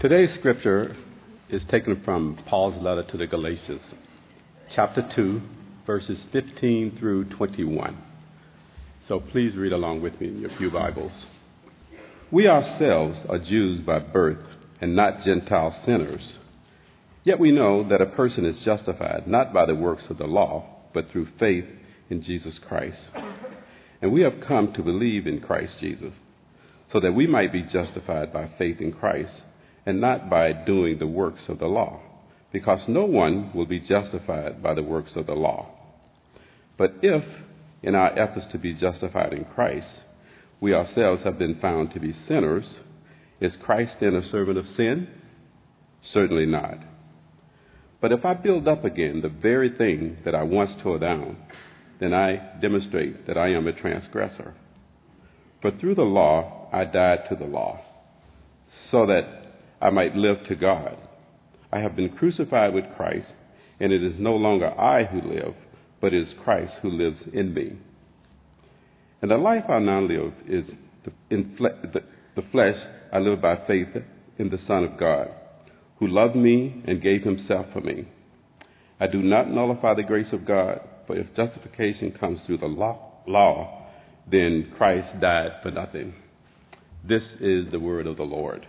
Today's scripture is taken from Paul's letter to the Galatians, chapter 2, verses 15 through 21. So please read along with me in your pew Bibles. We ourselves are Jews by birth and not Gentile sinners. Yet we know that a person is justified not by the works of the law, but through faith in Jesus Christ. And we have come to believe in Christ Jesus, so that we might be justified by faith in Christ, and not by doing the works of the law, because no one will be justified by the works of the law. But if, in our efforts to be justified in Christ, we ourselves have been found to be sinners, is Christ then a servant of sin? Certainly not. But if I build up again the very thing that I once tore down, then I demonstrate that I am a transgressor. For through the law I died to the law, so that I might live to God. I have been crucified with Christ, and it is no longer I who live, but it is Christ who lives in me. And the life I now live is in the flesh. I live by faith in the Son of God, who loved me and gave himself for me. I do not nullify the grace of God, for if justification comes through the law, then Christ died for nothing. This is the word of the Lord.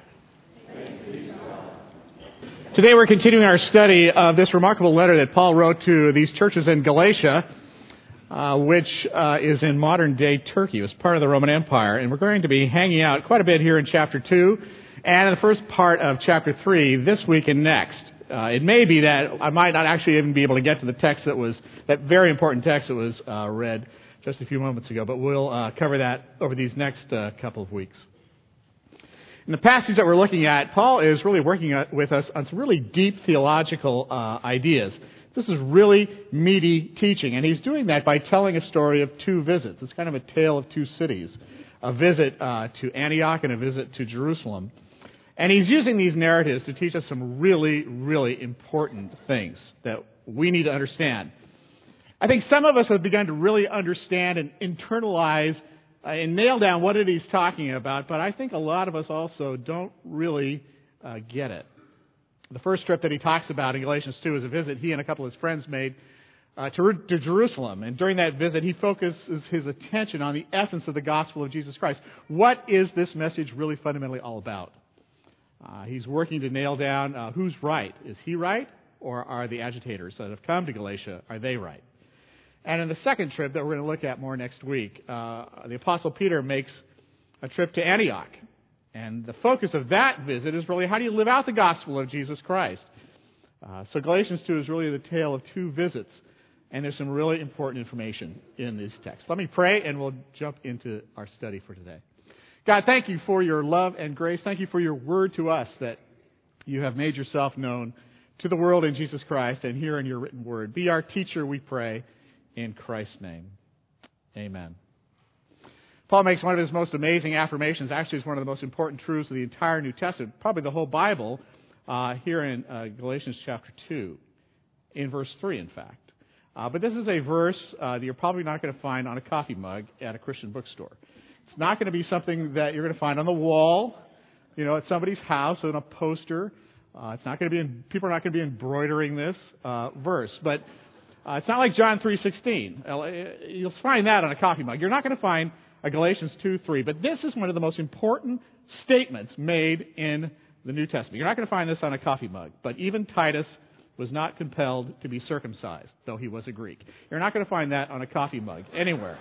Today we're continuing our study of this remarkable letter that Paul wrote to these churches in Galatia, which is in modern-day Turkey. It was part of the Roman Empire, and we're going to be hanging out quite a bit here in chapter 2 and in the first part of chapter 3 this week and next. It may be that I might not actually even be able to get to the text that very important text that was read just a few moments ago, but we'll cover that over these next couple of weeks. In the passage that we're looking at, Paul is really working with us on some really deep theological ideas. This is really meaty teaching, and he's doing that by telling a story of two visits. It's kind of a tale of two cities, a visit to Antioch and a visit to Jerusalem. And he's using these narratives to teach us some really, really important things that we need to understand. I think some of us have begun to really understand and internalize and nail down what it is he's talking about, but I think a lot of us also don't really get it. The first trip that he talks about in Galatians 2 is a visit he and a couple of his friends made to Jerusalem. And during that visit, he focuses his attention on the essence of the gospel of Jesus Christ. What is this message really fundamentally all about? He's working to nail down who's right. Is he right, or are the agitators that have come to Galatia, are they right? And in the second trip that we're going to look at more next week, the Apostle Peter makes a trip to Antioch. And the focus of that visit is really how do you live out the gospel of Jesus Christ? So Galatians 2 is really the tale of two visits. And there's some really important information in this text. Let me pray and we'll jump into our study for today. God, thank you for your love and grace. Thank you for your word to us that you have made yourself known to the world in Jesus Christ and here in your written word. Be our teacher, we pray. In Christ's name, amen. Paul makes one of his most amazing affirmations. Actually, it's one of the most important truths of the entire New Testament, probably the whole Bible, here in Galatians chapter 2, in verse 3, in fact. But this is a verse that you're probably not going to find on a coffee mug at a Christian bookstore. It's not going to be something that you're going to find on the wall, at somebody's house on a poster. It's not going to be. People are not going to be embroidering this verse, but it's not like John 3:16. You'll find that on a coffee mug. You're not going to find a Galatians 2:3, but this is one of the most important statements made in the New Testament. You're not going to find this on a coffee mug, but even Titus was not compelled to be circumcised, though he was a Greek. You're not going to find that on a coffee mug anywhere.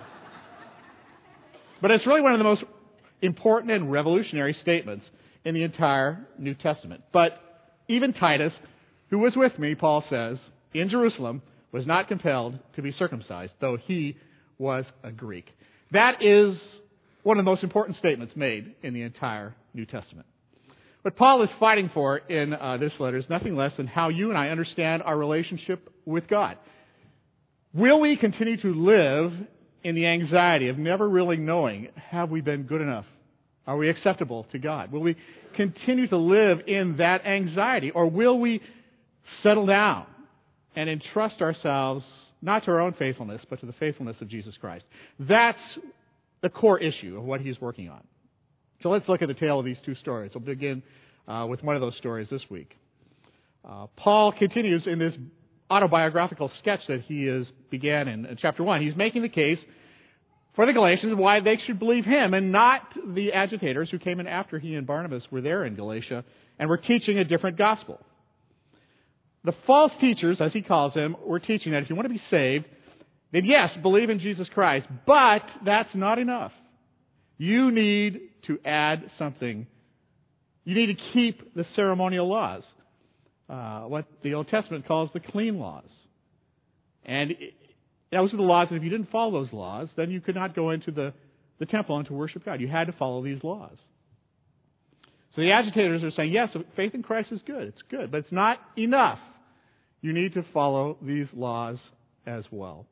But it's really one of the most important and revolutionary statements in the entire New Testament. But even Titus, who was with me, Paul says, in Jerusalem, was not compelled to be circumcised, though he was a Greek. That is one of the most important statements made in the entire New Testament. What Paul is fighting for in this letter is nothing less than how you and I understand our relationship with God. Will we continue to live in the anxiety of never really knowing, have we been good enough? Are we acceptable to God? Will we continue to live in that anxiety, or will we settle down and entrust ourselves not to our own faithfulness, but to the faithfulness of Jesus Christ? That's the core issue of what he's working on. So let's look at the tale of these two stories. We'll begin with one of those stories this week. Paul continues in this autobiographical sketch that he began in chapter 1. He's making the case for the Galatians why they should believe him and not the agitators who came in after he and Barnabas were there in Galatia and were teaching a different gospel. The false teachers, as he calls them, were teaching that if you want to be saved, then yes, believe in Jesus Christ, but that's not enough. You need to add something. You need to keep the ceremonial laws, what the Old Testament calls the clean laws. And those are the laws that if you didn't follow those laws, then you could not go into the temple and to worship God. You had to follow these laws. So the agitators are saying, yes, faith in Christ is good. It's good, but it's not enough. You need to follow these laws as well.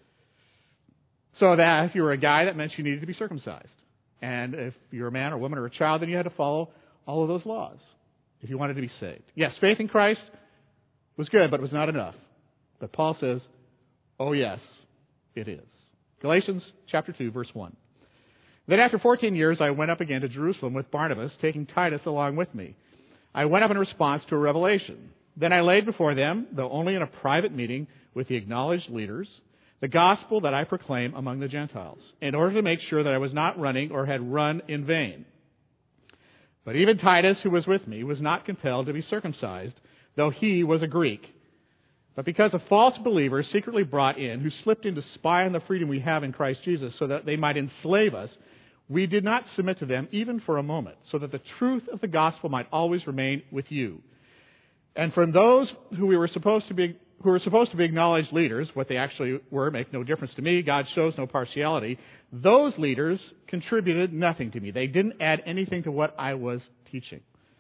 So that if you were a guy, that meant you needed to be circumcised. And if you're a man or woman or a child, then you had to follow all of those laws if you wanted to be saved. Yes, faith in Christ was good, but it was not enough. But Paul says, oh yes, it is. Galatians chapter 2, verse 1. Then after 14 years, I went up again to Jerusalem with Barnabas, taking Titus along with me. I went up in response to a revelation. Then I laid before them, though only in a private meeting with the acknowledged leaders, the gospel that I proclaim among the Gentiles, in order to make sure that I was not running or had run in vain. But even Titus, who was with me, was not compelled to be circumcised, though he was a Greek. But because of false believers secretly brought in, who slipped in to spy on the freedom we have in Christ Jesus so that they might enslave us, we did not submit to them even for a moment, so that the truth of the gospel might always remain with you. And from those who were supposed to be acknowledged leaders, what they actually were make no difference to me. God shows no partiality. Those leaders contributed nothing to me. They didn't add anything to what I was teaching.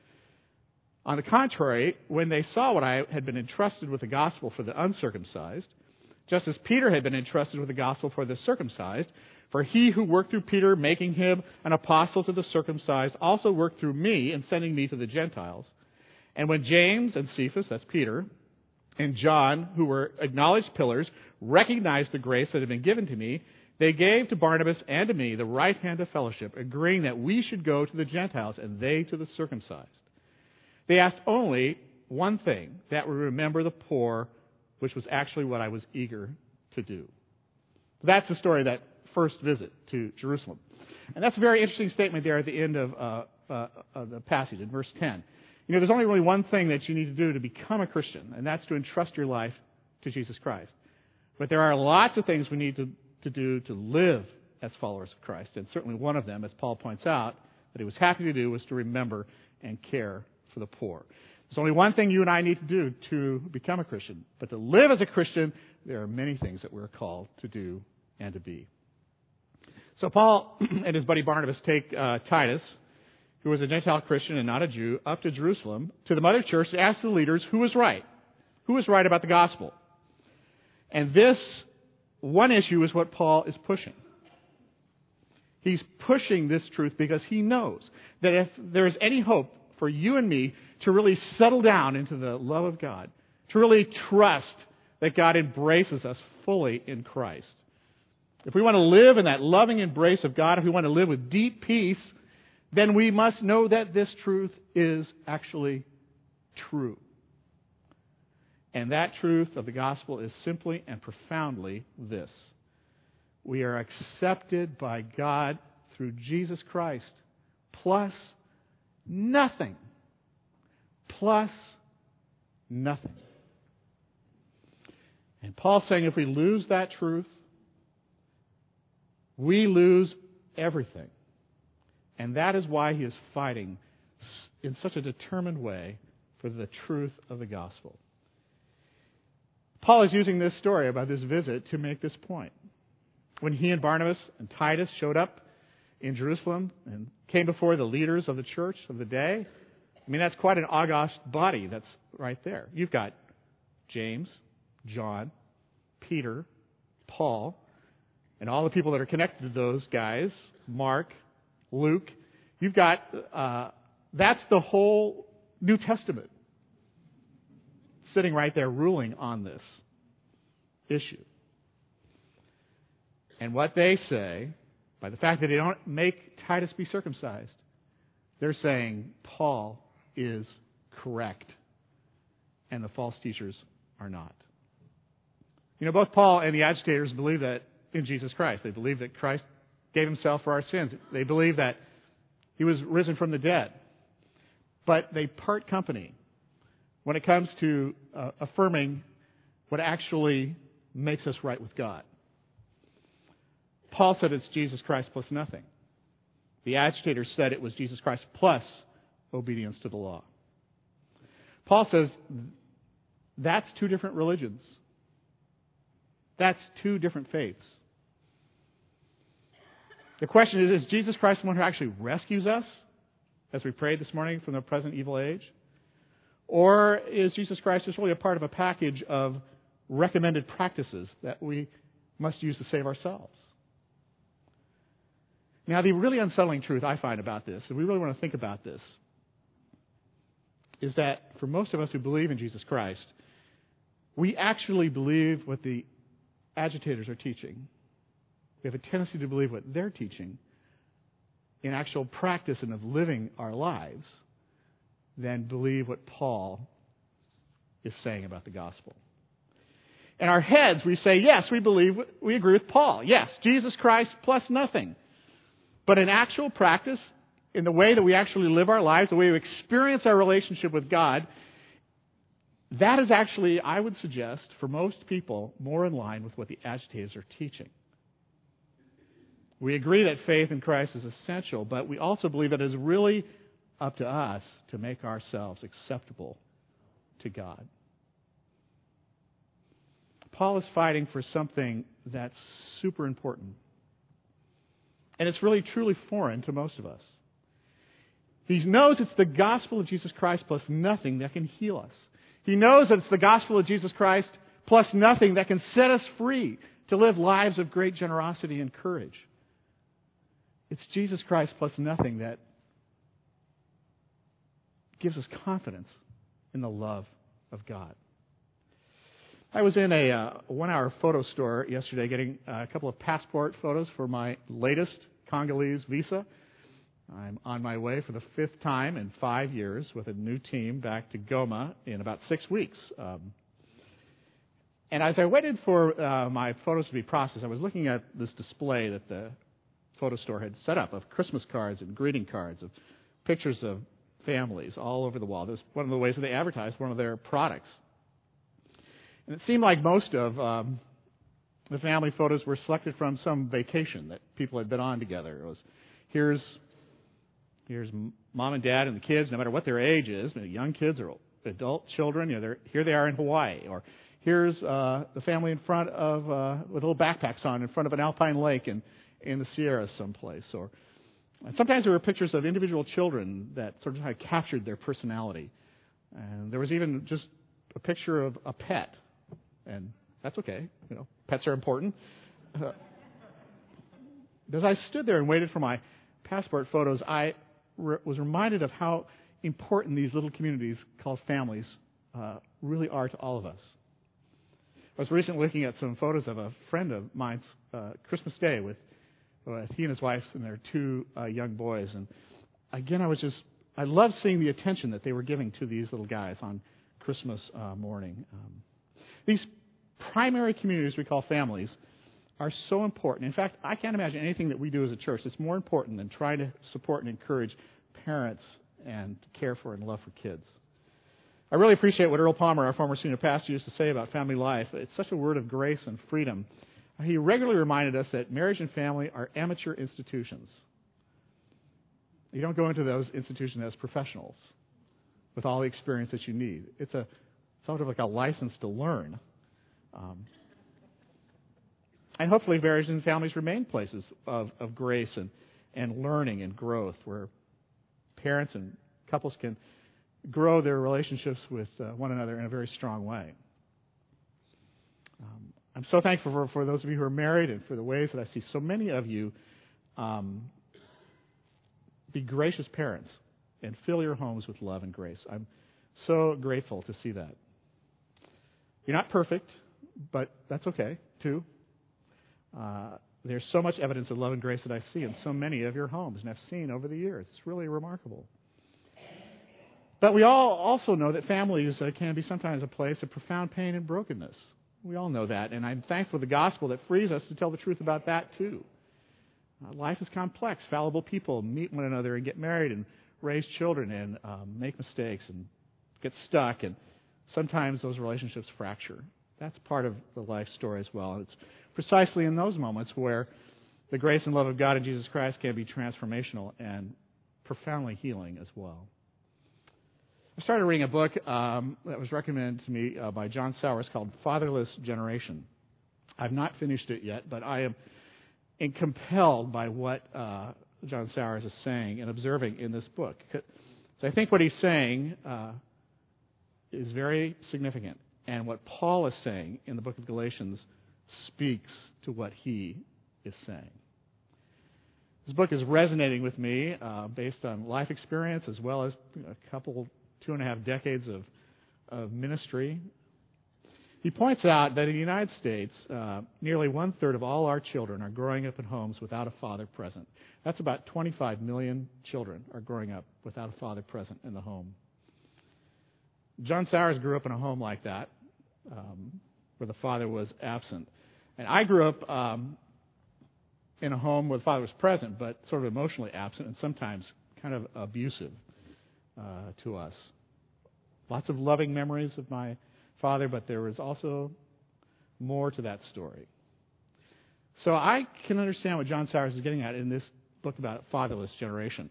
On the contrary, when they saw what I had been entrusted with the gospel for the uncircumcised, just as Peter had been entrusted with the gospel for the circumcised, for he who worked through Peter, making him an apostle to the circumcised, also worked through me in sending me to the Gentiles. And when James and Cephas, that's Peter, and John, who were acknowledged pillars, recognized the grace that had been given to me, they gave to Barnabas and to me the right hand of fellowship, agreeing that we should go to the Gentiles and they to the circumcised. They asked only one thing, that we remember the poor, which was actually what I was eager to do. That's the story of that first visit to Jerusalem. And that's a very interesting statement there at the end of the passage in verse 10. You know, there's only really one thing that you need to do to become a Christian, and that's to entrust your life to Jesus Christ. But there are lots of things we need to do to live as followers of Christ. And certainly one of them, as Paul points out, that he was happy to do was to remember and care for the poor. There's only one thing you and I need to do to become a Christian. But to live as a Christian, there are many things that we're called to do and to be. So Paul and his buddy Barnabas take Titus, who was a Gentile Christian and not a Jew, up to Jerusalem, to the mother church, to ask the leaders who was right. Who was right about the gospel? And this one issue is what Paul is pushing. He's pushing this truth because he knows that if there is any hope for you and me to really settle down into the love of God, to really trust that God embraces us fully in Christ, if we want to live in that loving embrace of God, if we want to live with deep peace, then we must know that this truth is actually true. And that truth of the gospel is simply and profoundly this. We are accepted by God through Jesus Christ, plus nothing. Plus nothing. And Paul's saying if we lose that truth, we lose everything. And that is why he is fighting in such a determined way for the truth of the gospel. Paul is using this story about this visit to make this point. When he and Barnabas and Titus showed up in Jerusalem and came before the leaders of the church of the day, I mean, that's quite an august body that's right there. You've got James, John, Peter, Paul, and all the people that are connected to those guys, Mark, Luke. You've got, that's the whole New Testament sitting right there ruling on this issue. And what they say, by the fact that they don't make Titus be circumcised, they're saying, Paul, is correct, and the false teachers are not. You know, both Paul and the agitators believe that in Jesus Christ. They believe that Christ gave himself for our sins. They believe that he was risen from the dead. But they part company when it comes to affirming what actually makes us right with God. Paul said it's Jesus Christ plus nothing. The agitators said it was Jesus Christ plus obedience to the law. Paul says that's two different religions. That's two different faiths. The question is Jesus Christ the one who actually rescues us, as we prayed this morning, from the present evil age? Or is Jesus Christ just really a part of a package of recommended practices that we must use to save ourselves? Now, the really unsettling truth I find about this, and we really want to think about this, is that for most of us who believe in Jesus Christ, we actually believe what the agitators are teaching. We have a tendency to believe what they're teaching in actual practice and of living our lives than believe what Paul is saying about the gospel. In our heads, we say, yes, we agree with Paul. Yes, Jesus Christ plus nothing. But in actual practice, in the way that we actually live our lives, the way we experience our relationship with God, that is actually, I would suggest, for most people, more in line with what the agitators are teaching. We agree that faith in Christ is essential, but we also believe that it is really up to us to make ourselves acceptable to God. Paul is fighting for something that's super important. And it's really truly foreign to most of us. He knows it's the gospel of Jesus Christ plus nothing that can heal us. He knows that it's the gospel of Jesus Christ plus nothing that can set us free to live lives of great generosity and courage. It's Jesus Christ plus nothing that gives us confidence in the love of God. I was in a 1-hour photo store yesterday getting a couple of passport photos for my latest Congolese visa. I'm on my way for the 5th time in 5 years with a new team back to Goma in about 6 weeks. And as I waited for my photos to be processed, I was looking at this display that the photo store had set up of Christmas cards and greeting cards, of pictures of families all over the wall. This was one of the ways that they advertised one of their products. And it seemed like most of the family photos were selected from some vacation that people had been on together. It was, here's mom and dad and the kids, no matter what their age is, young kids or adult children, here they are in Hawaii. Or here's the family in front of, with little backpacks on in front of an alpine lake in the Sierras someplace. Or sometimes there were pictures of individual children that sort of captured their personality. And there was even just a picture of a pet. And that's okay. Pets are important. As I stood there and waited for my passport photos, I was reminded of how important these little communities called families really are to all of us. I was recently looking at some photos of a friend of mine's Christmas Day with he and his wife and their 2 young boys. And again, I loved seeing the attention that they were giving to these little guys on Christmas morning. These primary communities we call families are so important. In fact, I can't imagine anything that we do as a church that's more important than trying to support and encourage parents and care for and love for kids. I really appreciate what Earl Palmer, our former senior pastor, used to say about family life. It's such a word of grace and freedom. He regularly reminded us that marriage and family are amateur institutions. You don't go into those institutions as professionals with all the experience that you need. It's sort of like a license to learn. And hopefully marriages and families remain places of grace and learning and growth where parents and couples can grow their relationships with one another in a very strong way. I'm so thankful for those of you who are married and for the ways that I see so many of you be gracious parents and fill your homes with love and grace. I'm so grateful to see that. You're not perfect, but that's okay, too. There's so much evidence of love and grace that I see in so many of your homes and I've seen over the years. It's really remarkable. But we all also know that families can be sometimes a place of profound pain and brokenness. We all know that, and I'm thankful for the gospel that frees us to tell the truth about that too. Life is complex. Fallible people meet one another and get married and raise children and make mistakes and get stuck, and sometimes those relationships fracture. That's part of the life story as well. And it's precisely in those moments where the grace and love of God in Jesus Christ can be transformational and profoundly healing as well. I started reading a book that was recommended to me by John Sowers called Fatherless Generation. I've not finished it yet, but I am compelled by what John Sowers is saying and observing in this book. So I think what he's saying is very significant, and what Paul is saying in the book of Galatians speaks to what he is saying. This book is resonating with me based on life experience as well as a 2.5 decades of ministry. He points out that in the United States, nearly 1/3 of all our children are growing up in homes without a father present. That's about 25 million children are growing up without a father present in the home. John Sowers grew up in a home like that, where the father was absent. And I grew up in a home where the father was present, but sort of emotionally absent and sometimes kind of abusive to us. Lots of loving memories of my father, but there was also more to that story. So I can understand what John Sowers is getting at in this book about fatherless generation.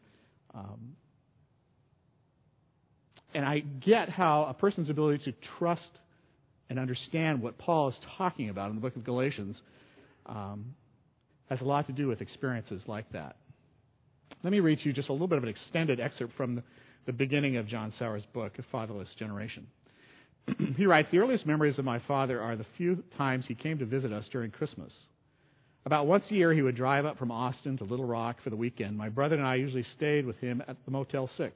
And I get how a person's ability to trust and understand what Paul is talking about in the book of Galatians has a lot to do with experiences like that. Let me read to you just a little bit of an extended excerpt from the beginning of John Sowers' book, A Fatherless Generation. He writes, "The earliest memories of my father are the few times he came to visit us during Christmas. About once a year he would drive up from Austin to Little Rock for the weekend. My brother and I usually stayed with him at the Motel 6.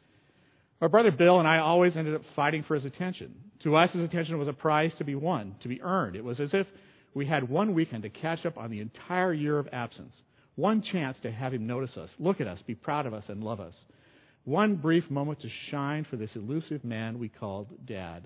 My brother Bill and I always ended up fighting for his attention. To us, his attention was a prize to be won, to be earned. It was as if we had one weekend to catch up on the entire year of absence. One chance to have him notice us, look at us, be proud of us, and love us. One brief moment to shine for this elusive man we called Dad.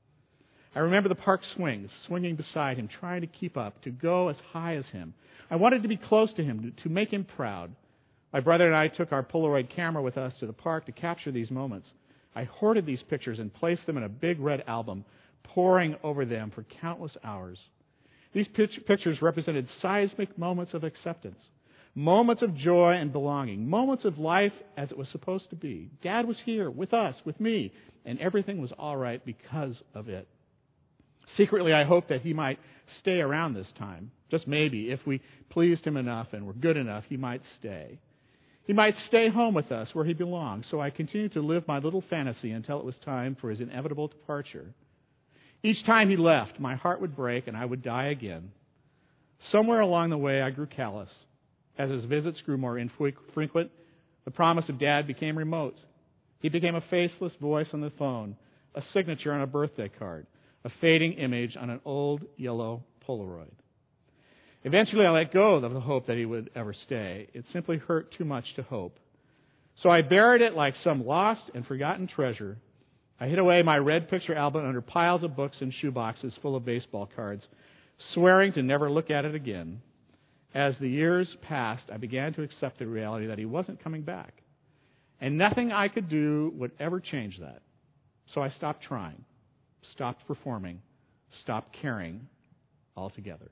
I remember the park swings, swinging beside him, trying to keep up, to go as high as him. I wanted to be close to him, to make him proud. My brother and I took our Polaroid camera with us to the park to capture these moments. I hoarded these pictures and placed them in a big red album, poring over them for countless hours. These pictures represented seismic moments of acceptance, moments of joy and belonging, moments of life as it was supposed to be. Dad was here with us, with me, and everything was all right because of it. Secretly, I hoped that he might stay around this time. Just maybe, if we pleased him enough and were good enough, he might stay. He might stay home with us where he belonged, so I continued to live my little fantasy until it was time for his inevitable departure. Each time he left, my heart would break and I would die again. Somewhere along the way, I grew callous. As his visits grew more infrequent, the promise of Dad became remote. He became a faceless voice on the phone, a signature on a birthday card, a fading image on an old yellow Polaroid. Eventually, I let go of the hope that he would ever stay. It simply hurt too much to hope. So I buried it like some lost and forgotten treasure. I hid away my red picture album under piles of books and shoeboxes full of baseball cards, swearing to never look at it again. As the years passed, I began to accept the reality that he wasn't coming back. And nothing I could do would ever change that. So I stopped trying, stopped performing, stopped caring altogether.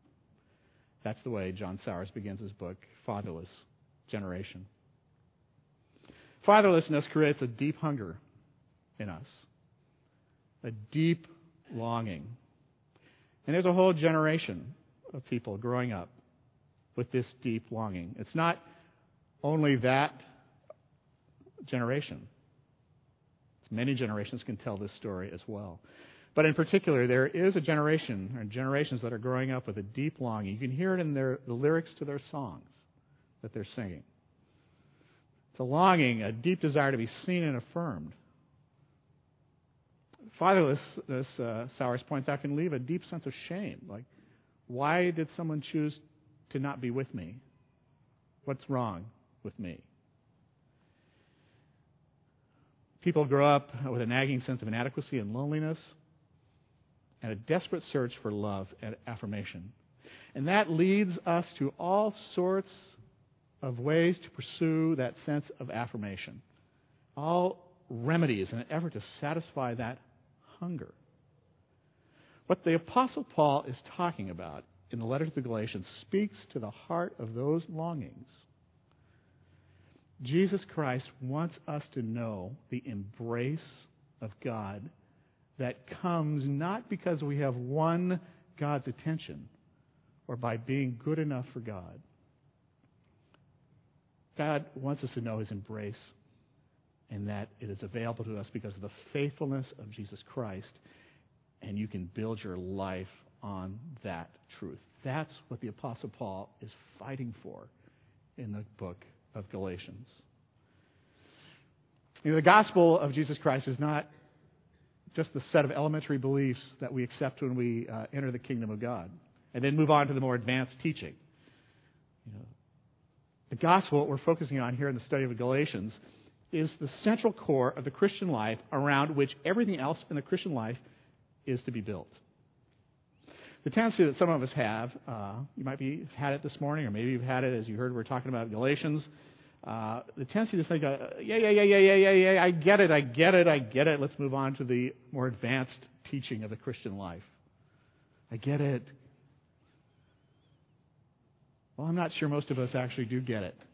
That's the way John Sowers begins his book, Fatherless Generation. Fatherlessness creates a deep hunger in us, a deep longing. And there's a whole generation of people growing up with this deep longing. It's not only that generation. Many generations can tell this story as well. But in particular, there is a generation, or generations that are growing up with a deep longing. You can hear it in the lyrics to their songs that they're singing. It's a longing, a deep desire to be seen and affirmed. Fatherlessness, Sowers points out, can leave a deep sense of shame. Like, why did someone choose to not be with me? What's wrong with me? People grow up with a nagging sense of inadequacy and loneliness and a desperate search for love and affirmation. And that leads us to all sorts of ways to pursue that sense of affirmation. All remedies in an effort to satisfy that hunger. What the Apostle Paul is talking about in the letter to the Galatians speaks to the heart of those longings. Jesus Christ wants us to know the embrace of God that comes not because we have won God's attention or by being good enough for God. God wants us to know His embrace and that it is available to us because of the faithfulness of Jesus Christ, and you can build your life on that truth. That's what the Apostle Paul is fighting for in the book of Galatians. The gospel of Jesus Christ is not just the set of elementary beliefs that we accept when we enter the kingdom of God and then move on to the more advanced teaching. The gospel, what we're focusing on here in the study of Galatians, is the central core of the Christian life around which everything else in the Christian life is to be built. The tendency that some of us have, you might have had it this morning, or maybe you've had it as you heard we're talking about Galatians, the tendency to think, yeah, I get it. Let's move on to the more advanced teaching of the Christian life. I get it. Well, I'm not sure most of us actually do get it.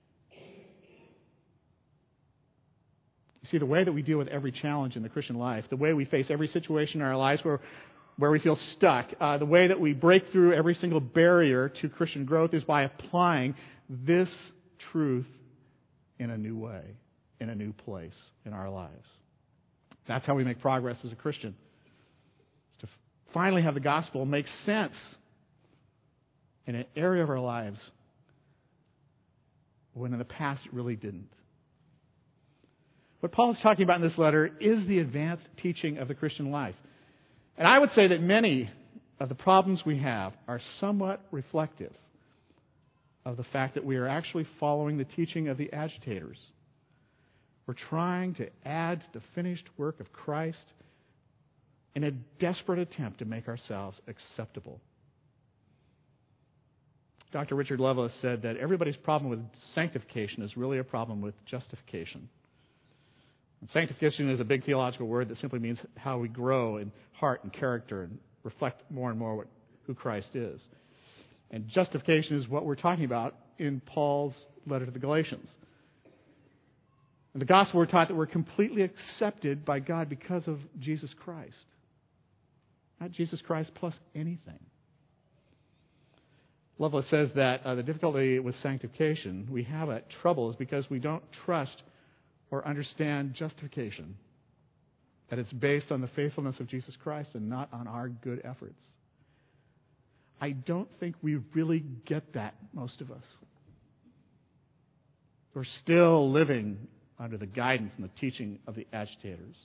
You see, the way that we deal with every challenge in the Christian life, the way we face every situation in our lives where we feel stuck, the way that we break through every single barrier to Christian growth is by applying this truth in a new way, in a new place in our lives. That's how we make progress as a Christian. To finally have the gospel make sense in an area of our lives when in the past it really didn't. What Paul is talking about in this letter is the advanced teaching of the Christian life. And I would say that many of the problems we have are somewhat reflective of the fact that we are actually following the teaching of the agitators. We're trying to add to the finished work of Christ in a desperate attempt to make ourselves acceptable. Dr. Richard Lovelace said that everybody's problem with sanctification is really a problem with justification. And sanctification is a big theological word that simply means how we grow in heart and character and reflect more and more who Christ is. And justification is what we're talking about in Paul's letter to the Galatians. In the gospel, we're taught that we're completely accepted by God because of Jesus Christ. Not Jesus Christ plus anything. Lovelace says that the difficulty with sanctification we have at trouble is because we don't trust or understand justification. That it's based on the faithfulness of Jesus Christ and not on our good efforts. I don't think we really get that, most of us. We're still living under the guidance and the teaching of the agitators.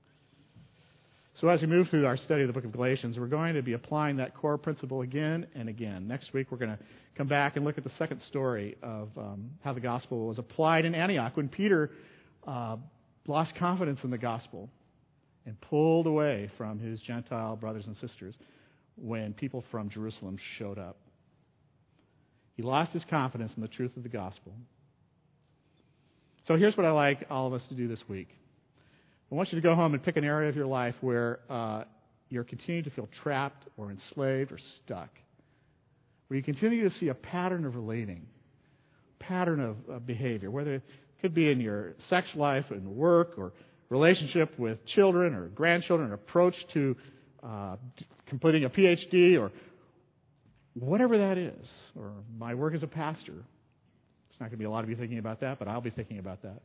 So as we move through our study of the book of Galatians, we're going to be applying that core principle again and again. Next week we're going to come back and look at the second story of how the gospel was applied in Antioch when Peter lost confidence in the gospel and pulled away from his Gentile brothers and sisters when people from Jerusalem showed up. He lost his confidence in the truth of the gospel. So here's what I'd like all of us to do this week. I want you to go home and pick an area of your life where you're continuing to feel trapped or enslaved or stuck, where you continue to see a pattern of relating, pattern of behavior, whether it could be in your sex life and work or relationship with children or grandchildren, approach to completing a PhD or whatever that is, or my work as a pastor. It's not going to be a lot of you thinking about that, but I'll be thinking about that.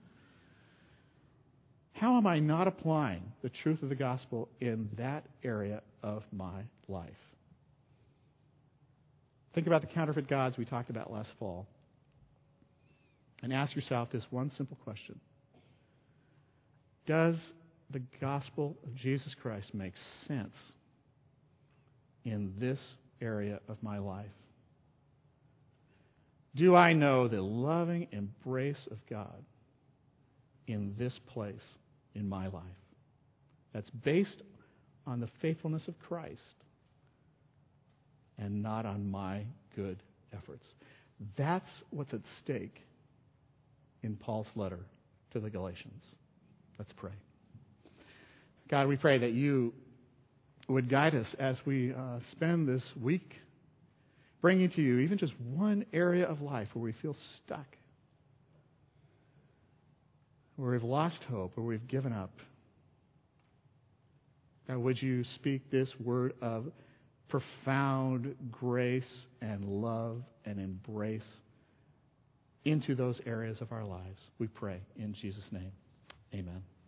How am I not applying the truth of the gospel in that area of my life? Think about the counterfeit gods we talked about last fall. And ask yourself this one simple question. Does the gospel of Jesus Christ make sense in this area of my life? Do I know the loving embrace of God in this place in my life. That's based on the faithfulness of Christ and not on my good efforts. That's what's at stake in Paul's letter to the Galatians. Let's pray. God, we pray that you would guide us as we spend this week bringing to you even just one area of life where we feel stuck, where we've lost hope, where we've given up. God, would you speak this word of profound grace and love and embrace into those areas of our lives? We pray in Jesus' name. Amen.